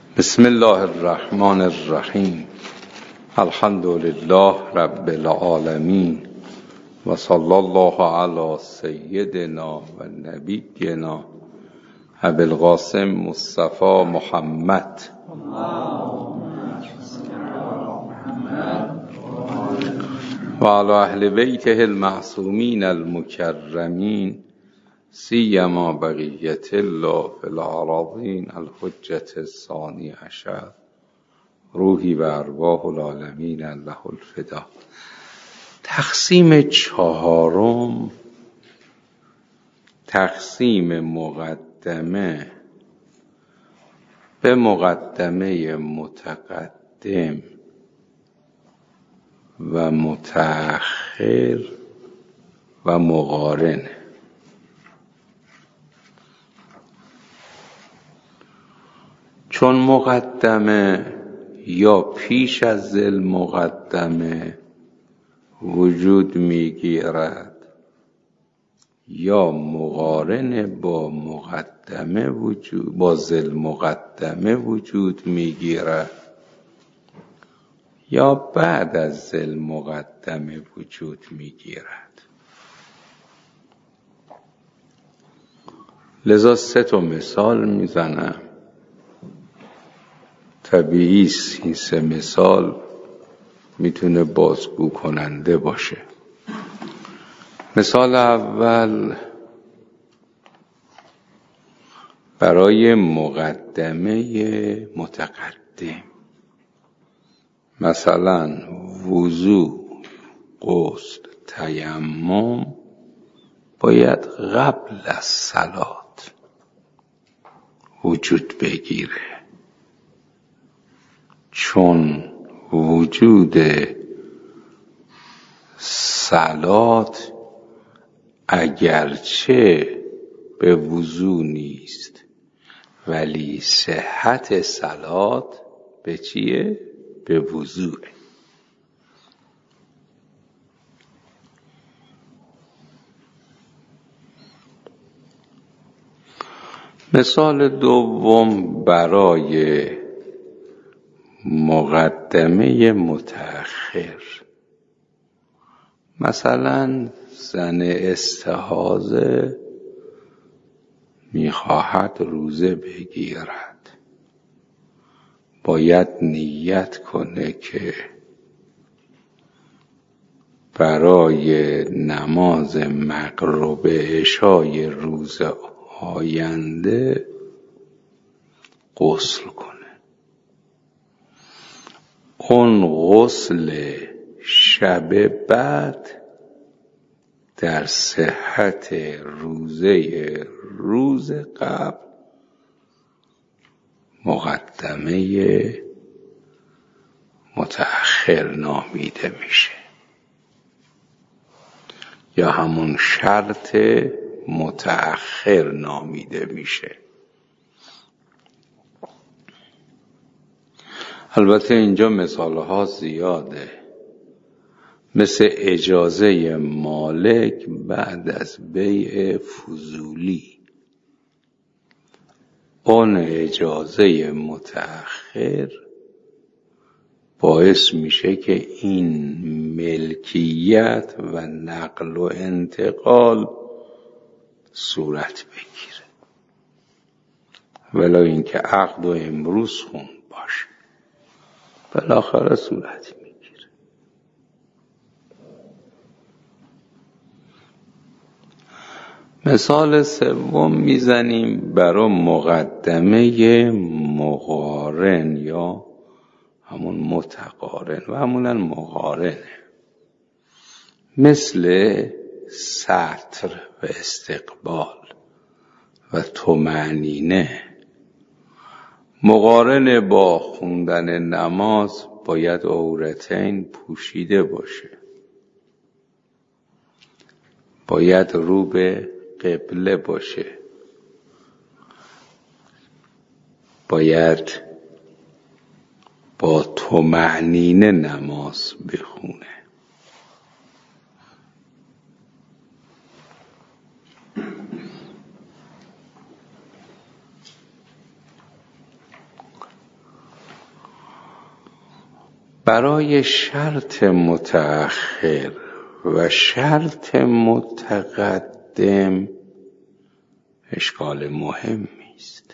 بسم الله الرحمن الرحیم. الحمد لله رب العالمین و صلی الله علی سیدنا و نبینا ابی القاسم مصطفی محمد و علی اهل بیته المعصومین المکرمین سیما بقیت الله فی الارضین الحجة الثانی عشر روحی و ارواح العالمین له الفدا. تقسیم چهارم، تقسیم مقدمه به مقدمه متقدم و متأخر و مقارن. چون مقدمه یا پیش از المقدمه وجود میگیرد یا مقارن با مقدمه با المقدمه وجود میگیرد یا بعد از المقدمه وجود میگیرد. لذا 3 مثال میزنم. طبیعی است این 3 مثال میتونه بازگو کننده باشه. مثال اول برای مقدمه متقدم، مثلا وضو، غسل، تیمم باید قبل از صلات وجود بگیره، چون وجود صلات اگرچه به وضو نیست ولی صحت صلات به چیه؟ به وضوه. مثال دوم برای مقدمه متأخر، مثلا زن استحاضه میخواهد روزه بگیرد، باید نیت کنه که برای نماز مغرب عشای روز آینده غسل کنه. اون غسل شب بعد در صحت روز قبل مقدمه متأخر نامیده میشه یا همون شرط متأخر نامیده میشه. البته اینجا مثالها زیاده، مثل اجازه مالک بعد از بیع فضولی. اون اجازه متأخر باعث میشه که این ملکیت و نقل و انتقال صورت بگیره، ولی اینکه عقد و امروز خون باشه بالاخره صورت میگیره. مثال سوم میزنیم برای مقدمه مقارن یا همون متقارن و همونن مقارنه، مثل ستر و استقبال و طمأنینه. مقارن با خوندن نماز باید عورتین پوشیده باشه، باید رو به قبله باشه، باید با طمأنینه نماز بخونه. برای شرط متأخر و شرط متقدم اشکال مهمی است،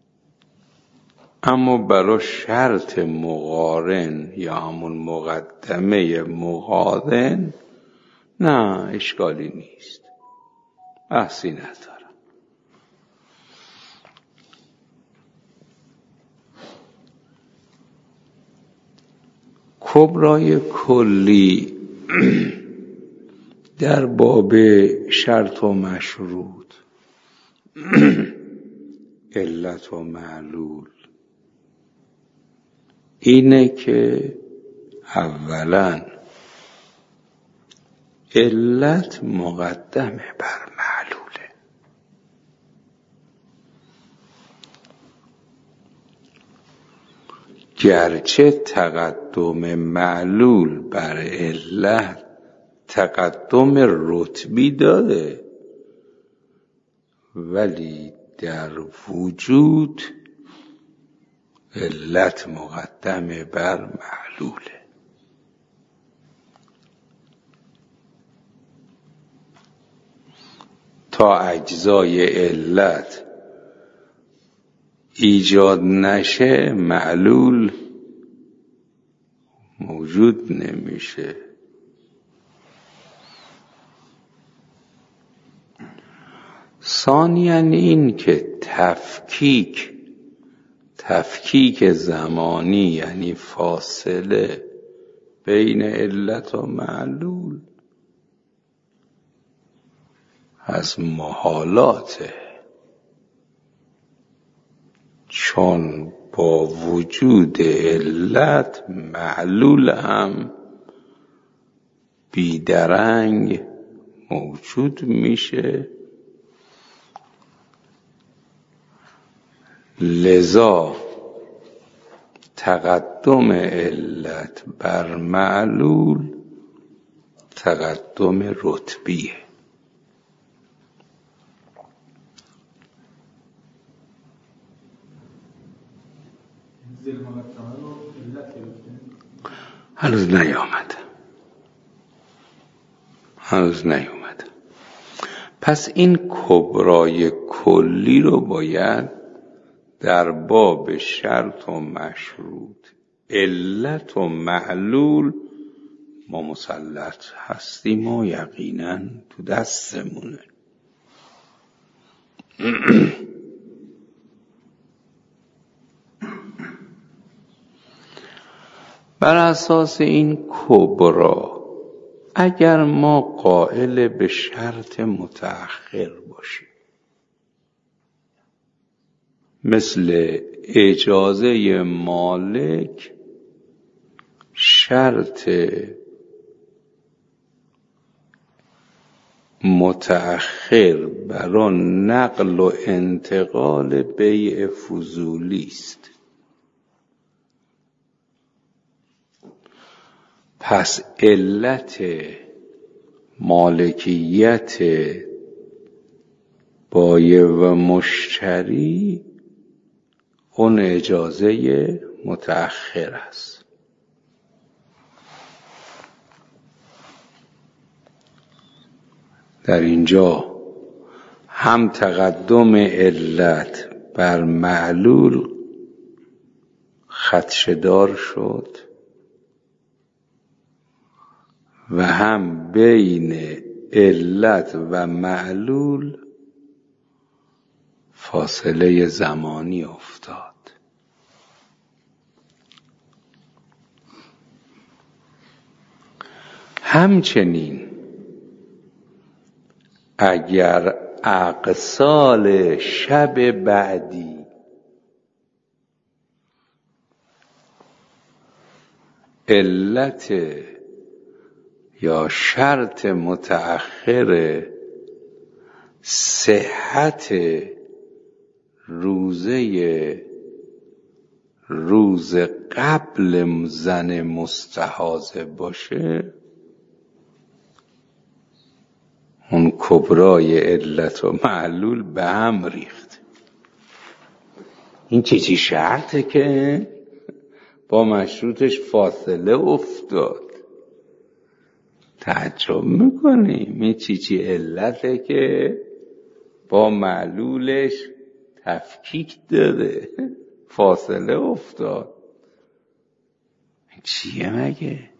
اما برای شرط مقارن یا همون مقدمه مقارن نه اشکالی نیست، بحثی ندارم. کبرای کلی در باب شرط و مشروط، علت و معلول اینه که اولا علت مقدمه بر معلوله. گرچه تقدم معلول بر علت تقدم رتبی داره، ولی در وجود علت مقدمه بر معلوله. تا اجزای علت ایجاد نشه معلول موجود نمیشه. ثانیاً این که تفکیک زمانی یعنی فاصله بین علت و معلول از محالاته، چون با وجود علت معلول هم بیدرنگ موجود میشه. لذا تقدم علت بر معلول تقدم رتبیه. هنوز نیامد. پس این کبرای کلی رو باید در باب شرط و مشروط، علت و معلول ما مسلط هستیم و یقینا تو دستمونه. بر اساس این کبرا اگر ما قائل به شرط متأخر باشیم، مثل اجازه مالک شرط متأخر برای نقل و انتقال بیع فضولی است، پس علت مالکیت بایع و مشتری اون اجازه متأخر است. در اینجا هم تقدم علت بر معلول خدشه‌دار شد و هم بین علت و معلول فاصله زمانی افتاد. همچنین اگر اقسال شب بعدی علت یا شرط متأخر صحت روز قبل زن مستحاضه باشه، اون کبرای علت و معلول به هم ریخت. این چی شرطه که با مشروطش فاصله افتاد. تعجب میکنیم این چی علته که با معلولش تفکیک داده، فاصله افتاد. چیه مگه؟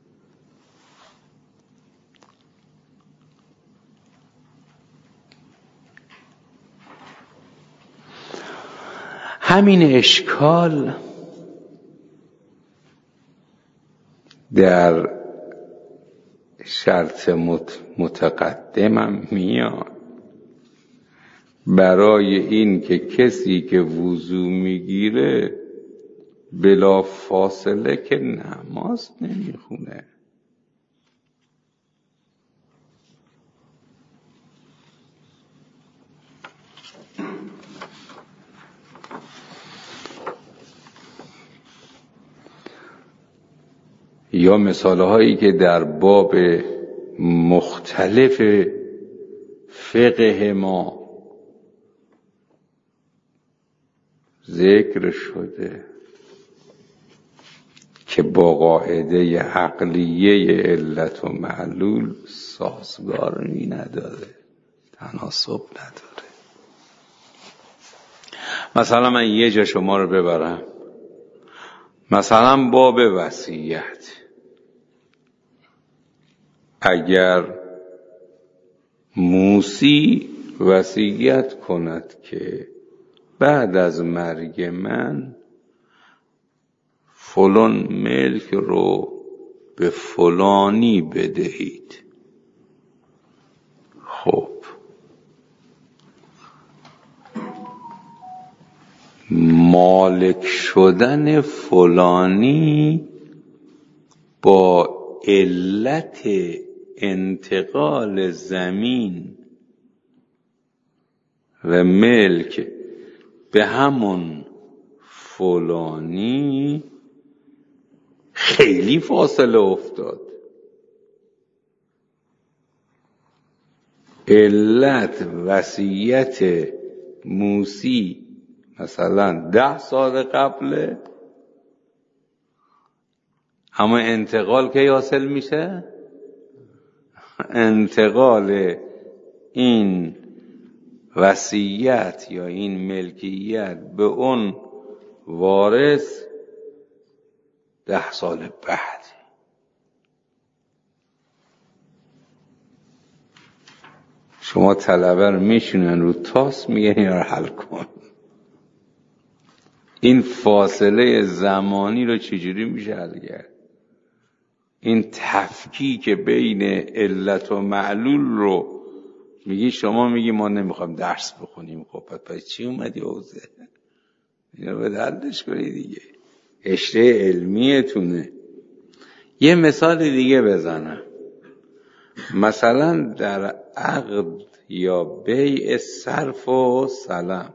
همین اشکال در شرط متقدمم میاد. برای این که کسی که وضو میگیره بلا فاصله که نماز نمیخونه. یا مثالهایی که در باب مختلف فقه ما ذکر شده که با قاعده عقلیه علت و معلول سازگاری نداره، تناسب نداره. مثلا من یه جا شما رو ببرم، مثلا باب وصیت. اگر موسی وصیت کند که بعد از مرگ من فلان ملک رو به فلانی بدهید، خب مالک شدن فلانی با علت انتقال زمین و ملک به همون فلانی خیلی فاصله افتاد. علت وصیت موسی مثلا 10 سال قبله، اما انتقال کی حاصل میشه؟ انتقال این وصیت یا این ملکیت به اون وارث 10 سال بعد. شما طلبه رو میشونن رو تاس، میگن این رو حل کن. این فاصله زمانی رو چجوری میشه حل کرد؟ این تفکیک بین علت و معلول رو میگی شما میگی ما نمیخوام درس بخونیم. خب پس چی اومدی حوزه؟ این رو به حلش کنی دیگه، رشته علمیتونه. یه مثال دیگه بزنم. مثلا در عقد یا بیع صرف و سلم،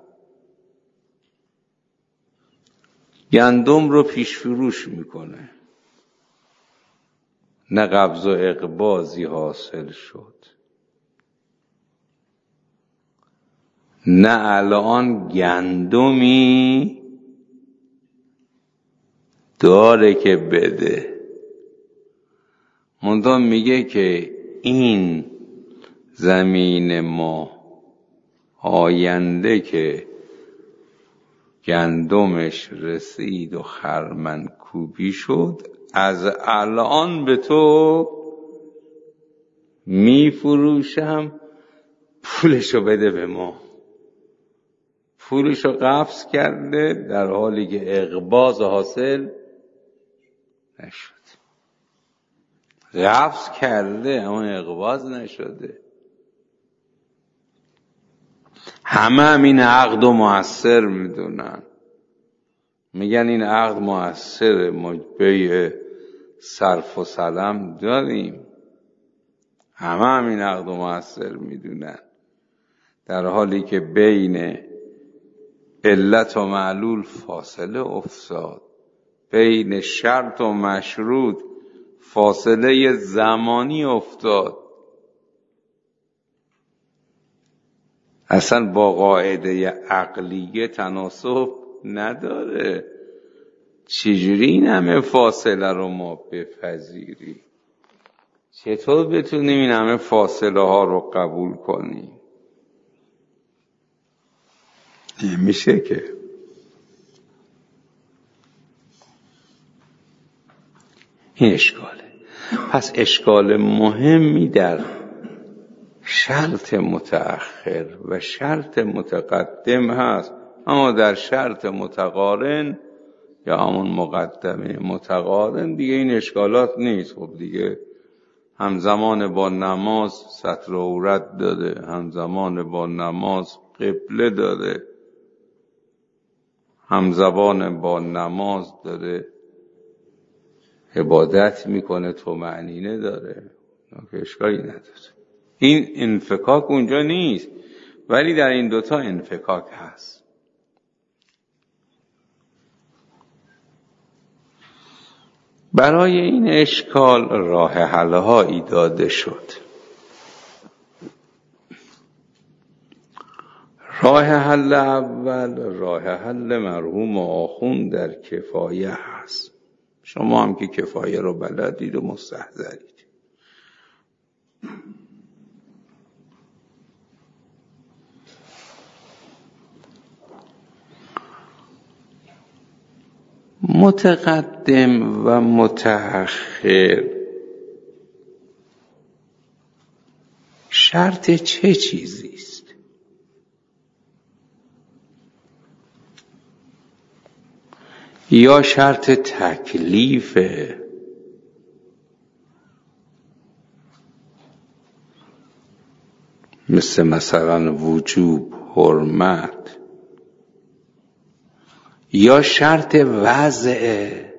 گندم رو پیش فروش میکنه، نه قبض و اقباضی حاصل شد، نه الان گندمی داره که بده. منتها میگه که این زمین ما آینده که گندمش رسید و خرمن کوبی شد، از الان به تو میفروشم، پولشو بده به ما. پولشو قبض کرده در حالی که اقباض حاصل نشد. قبض کرده اما اقباض نشده. همه این عقد و مؤثر میدونن، میگن این عقد مؤثره، ما بیع صرف و سلم داریم. همه این عقد و مؤثر میدونن، در حالی که بین علت و معلول فاصله افتاد، بین شرط و مشروط فاصله زمانی افتاد. اصلا با قاعده عقلیه تناسب نداره. چجوری این همه فاصله رو ما بپذیریم؟ چطور بتونیم این همه فاصله ها رو قبول کنیم؟ نمیشه که. این اشکاله. پس اشکال مهمی در شرط متأخر و شرط متقدم هست، اما در شرط متقارن یا همون مقدمه متقارن دیگه این اشکالات نیست. خب دیگه همزمان با نماز ستر عورت داده، همزمان با نماز قبله داده، همزمان با نماز داره عبادت میکنه، طمأنینه داره، اشکالی نداره. این انفکاک اونجا نیست، ولی در این دوتا انفکاک هست. برای این اشکال راه حل‌هایی داده شد. راه حل اول راه حل مرحوم آخوند در کفایه هست. شما هم که کفایه رو بلدید و مستحضرید. متقدم و متأخر شرط چه چیزی است؟ یا شرط تکلیفه، مثلا وجوب، حرمت، یا شرط وضعه،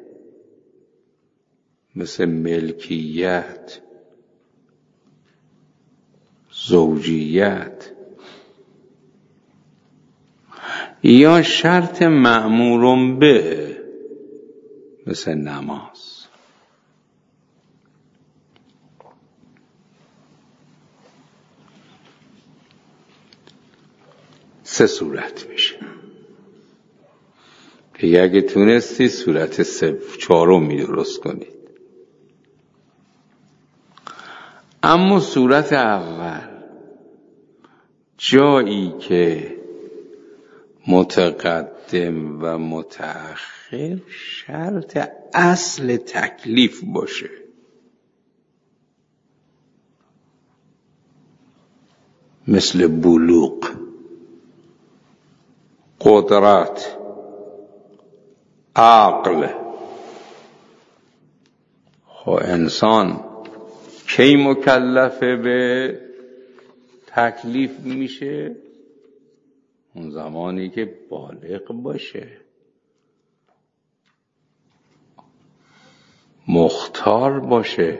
مثل ملکیت، زوجیت، یا شرط مأمور به، مثل نماز. سه صورت میشه. که اگه تونستی صورت چهارمی درست کنید. اما صورت اول جایی که متقدم و متأخر شرط اصل تکلیف باشه، مثل بلوغ، قدرت، عقل. خب انسان کی مکلفه به تکلیف میشه؟ اون زمانی که بالغ باشه، مختار باشه.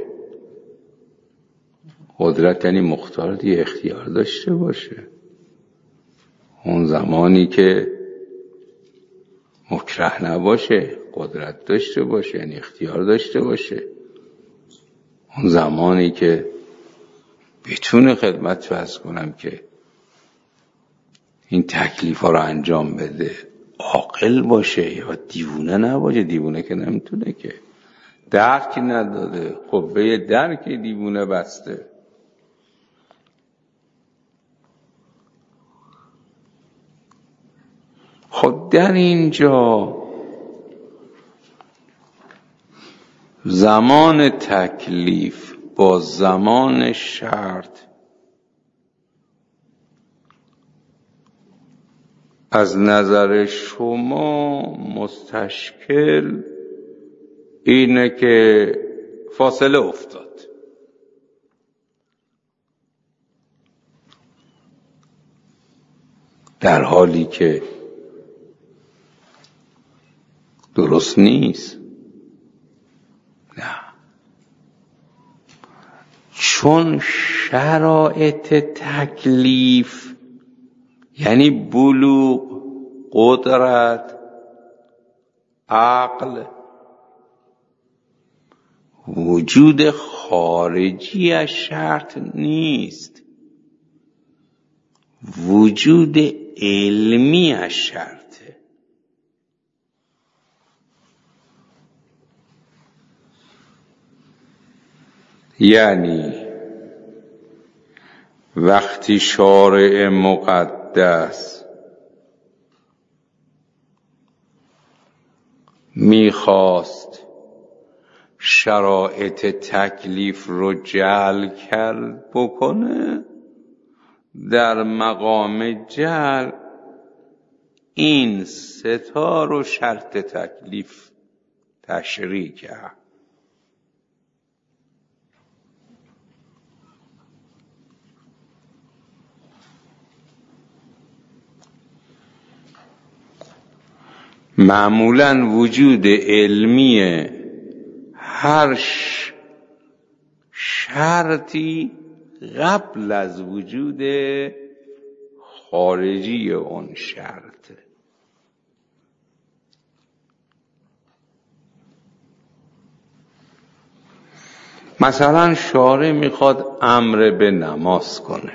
قدرت یعنی مختار دیگه، اختیار داشته باشه. اون زمانی که مکره نباشه، قدرت داشته باشه، یعنی اختیار داشته باشه. اون زمانی که بتونه خدمت فرض کنم که این تکلیف ها رو انجام بده، عاقل باشه یا دیوونه نباشه. دیوونه که نمیتونه، که درک نداده، قبه درک دیوونه بسته. خب در اینجا زمان تکلیف با زمان شرط از نظر شما مستشکل اینه که فاصله افتاد. در حالی که درست نیست. نه، چون شرایط تکلیف یعنی بلوغ، قدرت، عقل، وجود خارجی از شرط نیست، وجود علمی از شرطه. یعنی وقتی شارع مقدس میخواست شرایط تکلیف رو جعل کرد بکنه، در مقام جعل این سه تا رو شرط تکلیف تشریح کرد. معمولاً وجود علمی هر شرطی قبل از وجود خارجی اون شرطه. مثلا شارع میخواد امر به نماز کنه،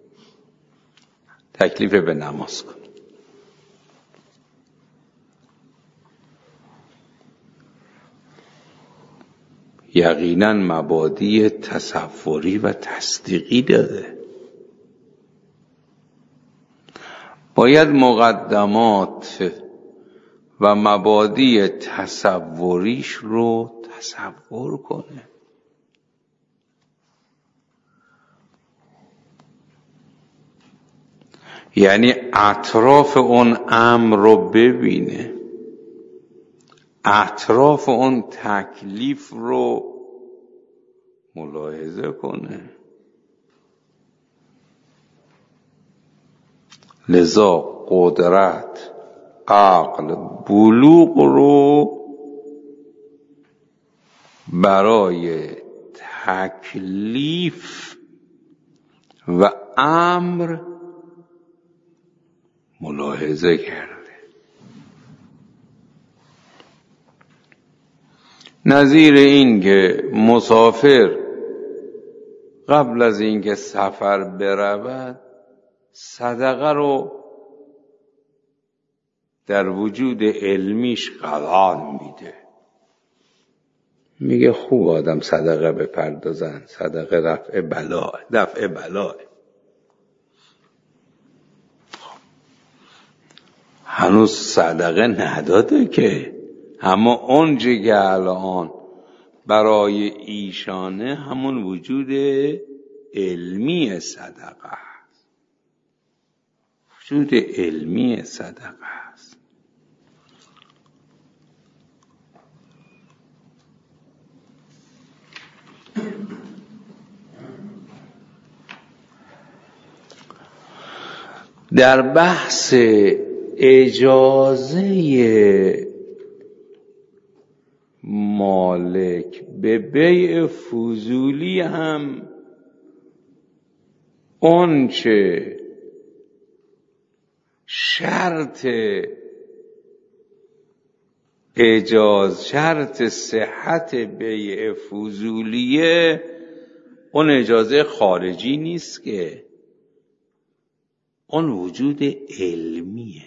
تکلیف به نماز کنه. یقینا مبادی تصوری و تصدیقی داده. باید مقدمات و مبادی تصوریش رو تصور کنه. یعنی اطراف اون امر رو ببینه، اطراف اون تکلیف رو ملاحظه کنه. لذا قدرت، عقل، بلوغ رو برای تکلیف و امر ملاحظه کرده. نظیر این که مسافر قبل از اینکه سفر برود صدقه رو در وجود علمیش قرار میده. میگه خوب آدم صدقه بپردازن، صدقه دفع بلاه. هنوز صدقه نداده که، اما اونچه که الان برای ایشانه همون وجود علمی صدقه است. وجود علمی صدقه است. در بحث اجازه مالک به بیع فضولی هم اونچه شرط شرط صحت بیع فضولیه، اون اجازه خارجی نیست که، اون وجود علمیه.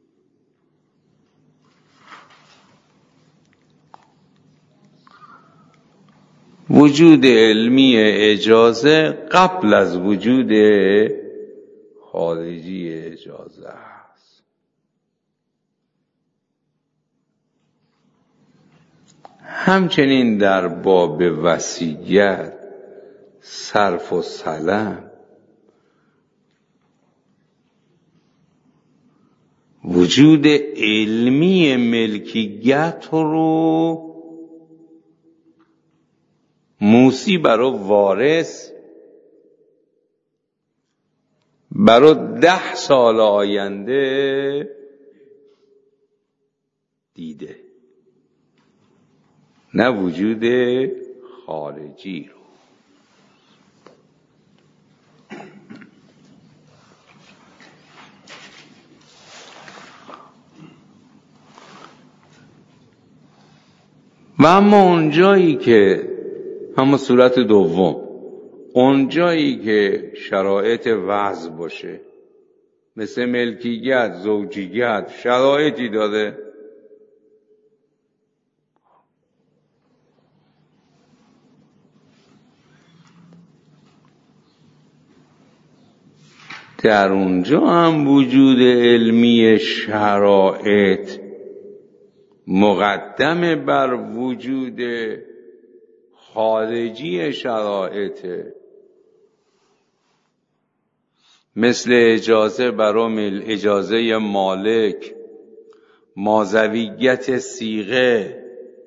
وجود علمی اجازه قبل از وجود خارجی اجازه است. همچنین در باب وصیت، صرف و سلم، وجود علمی ملکیت رو موسی برای وارث برای 10 سال آینده دیده، نه وجود خارجی رو. و اما اونجایی که اما صورت دوم، اونجایی که شرایط وضع باشه، مثل ملکیت، زوجیت، شرایطی داره، در اونجا هم وجود علمی شرایط مقدم بر وجود خارجی شرایطه. مثل اجازه برام اجازه مالک، مازویت صیغه،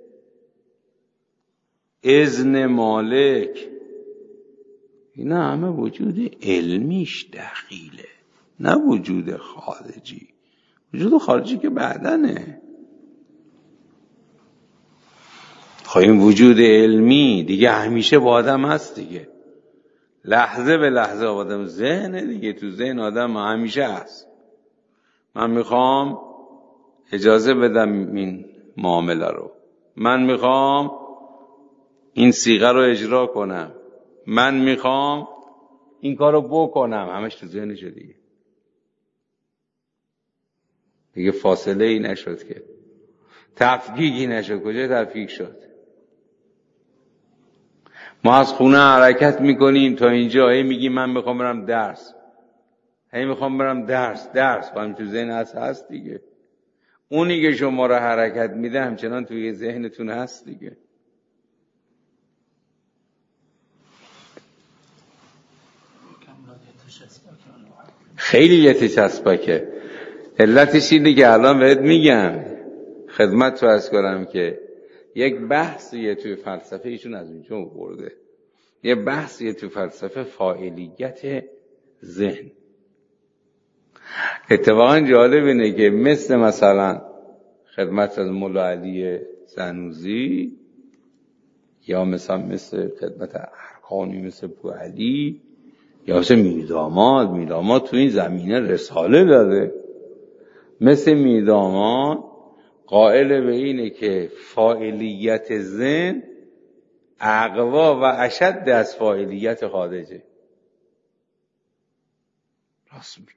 اذن مالک، اینا همه وجود علمیش دخیله، نه وجود خارجی. وجود خارجی که بعدنه. خب این وجود علمی دیگه همیشه با آدم هست دیگه، لحظه به لحظه آدم ذهنه دیگه، تو ذهن آدم همیشه هست. من میخوام اجازه بدم این معامله رو، من میخوام این صیغه رو اجرا کنم، من میخوام این کار رو بکنم، همش تو ذهنشه دیگه فاصله ای نشد که، تفکیکی نشد. کجا تفکیک شد؟ ما از خونه حرکت میکنیم تا اینجا، هی میگیم من میخوام برم درس، هی میخوام برم درس با هم تو ذهن هست دیگه. اونی که شما رو حرکت میده همچنان توی ذهنتون هست دیگه. خیلی یتچسبکه. علتش اینه که الان بهت میگم، خدمت تو عرض کنم که یک بحثیه توی فلسفه، ایشون از اونجا برده، یه بحثیه توی فلسفه، فاعلیت ذهن. اتفاقا جالب اینه که مثلا خدمت از مولا علی سنوزی، یا مثل خدمت ارکانی مثل بوعلی، یا مثل میرداماد تو این زمینه رساله داده. مثل میرداماد قائل به اینه که فاعلیت ذهن اقوا و اشد از فاعلیت خارجه. راست میگه.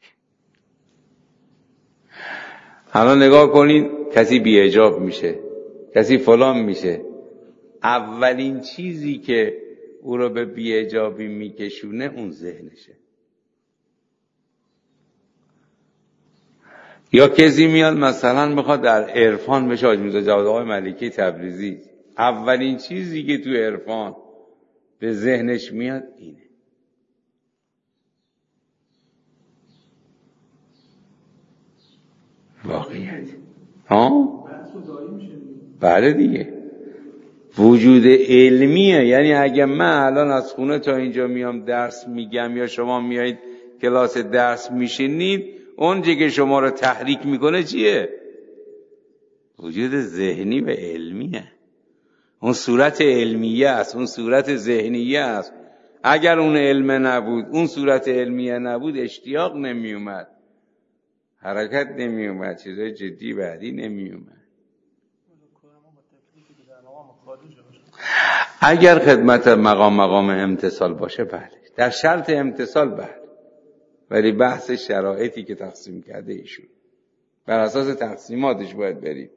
الان نگاه کنید، کسی بی‌حجاب میشه، کسی فلان میشه، اولین چیزی که او رو به بی‌حجابی میکشونه اون ذهنشه. یا کسی میاد مثلا میخواد در عرفان بشه حاج میرزا جواد آقای ملکی تبریزی، اولین چیزی که تو عرفان به ذهنش میاد اینه. واقعیت بله دیگه، وجود علمیه. یعنی اگه من الان از خونه تا اینجا میام درس میگم، یا شما میایید کلاس درس میشینید، اونجا که شما رو تحریک میکنه چیه؟ وجود ذهنی و علمیه. اون صورت علمیه است، اون صورت ذهنیه است. اگر اون علم نبود، اون صورت علمیه نبود، اشتیاق نمیومد، حرکت نمیومد، چیزای جدی بعدی نمیومد. اگر خدمت مقام امتصال باشه بله، در شرط امتصال بله، ولی بحث شرایطی که تقسیم کرده ایشون، بر اساس تقسیماتش باید بریم.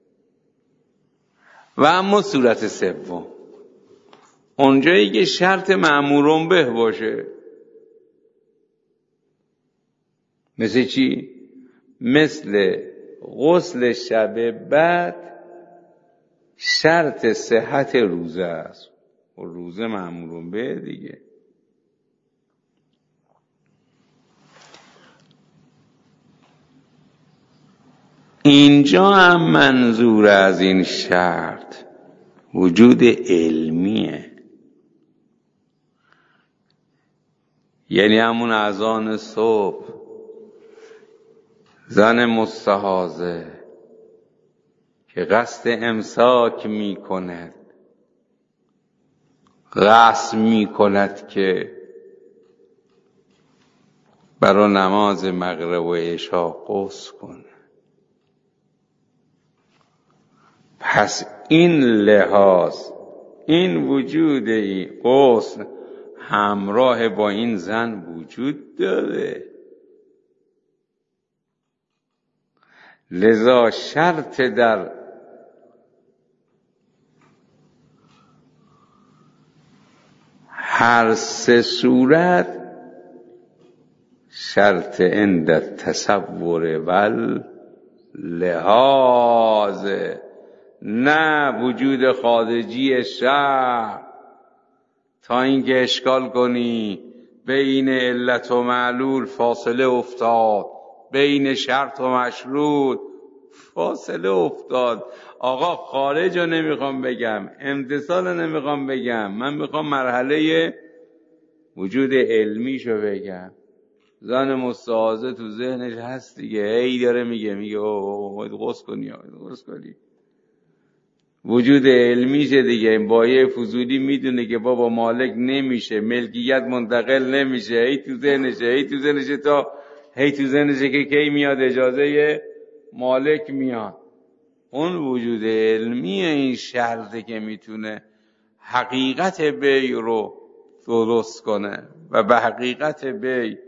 و اما صورت سوم، اونجایی که شرط مأمورون به باشه. مثل چی؟ مثل غسل شب بعد شرط صحت روزه است. و روزه مأمورون به دیگه. اینجا هم منظور از این شرط وجود علمیه. یعنی همون اذان صبح، زن مستحاضه که قصد امساک می کند، قصد می کند که برای نماز مغرب و عشا غسل کند، پس این لحاظ، این وجود این غسل همراه با این زن وجود داره. لذا شرط در هر سه صورت شرط عند تصور ول لحاظ، نه وجود خارجی شرط تا اینکه اشکال کنی بین علت و معلول فاصله افتاد، بین شرط و مشروط فاصله افتاد. آقا خارج رو نمیخوام بگم، امتصال رو نمیخوام بگم، من میخوام مرحله وجود علمیشو بگم. زن مستعاذه تو ذهنش هست دیگه، ای داره میگه باید غسل کنی، وجود علمیشه دیگه. بایه فضولی میدونه که بابا مالک نمیشه، ملکیت منتقل نمیشه، هی تو ذهنشه که کی میاد اجازه مالک میاد. اون وجود علمی این شرطه که میتونه حقیقت بی رو درست کنه و به حقیقت بی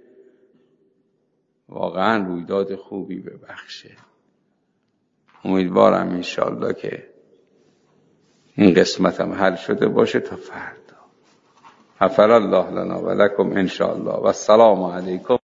واقعا رویداد خوبی ببخشه. امیدوارم انشالله که این قسمت هم حل شده باشه تا فردا. غفر الله لنا و لکم انشاءالله و السلام علیکم.